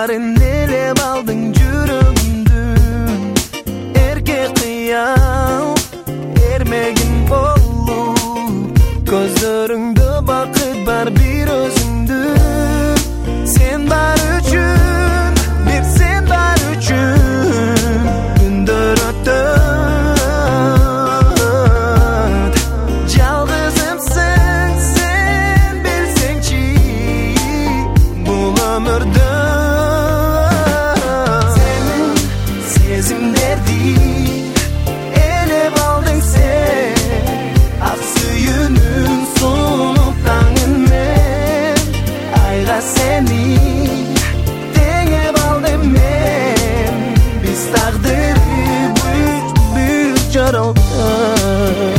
Bari nelep aldın жүрөгүмдүн эрке кыял эрмегин болуп көзлөрүңдө бакыт бар бир өзүңдү сен бар үчүн бир сен бар үчүн күндөр өтөт жалгызымсың сен билсеңчи бул өмүрдө сенин сезимдерди элеп алдың сен ак сүйүүнүн сонуп таңын мен айга сени теңеп алдым мен биз тагдырыбыз бир жаралдык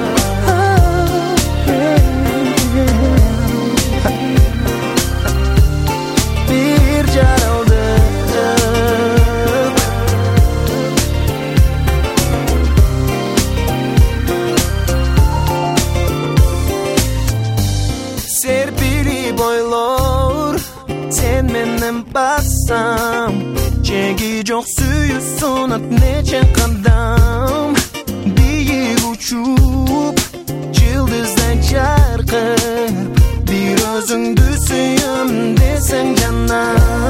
bir jaraldık serpilip oylor sen menden bassam çeki jok süyü sunat neçe kadam biyik uçup yıldızdan çarkıp bir özüңdү sүйüm desең жаным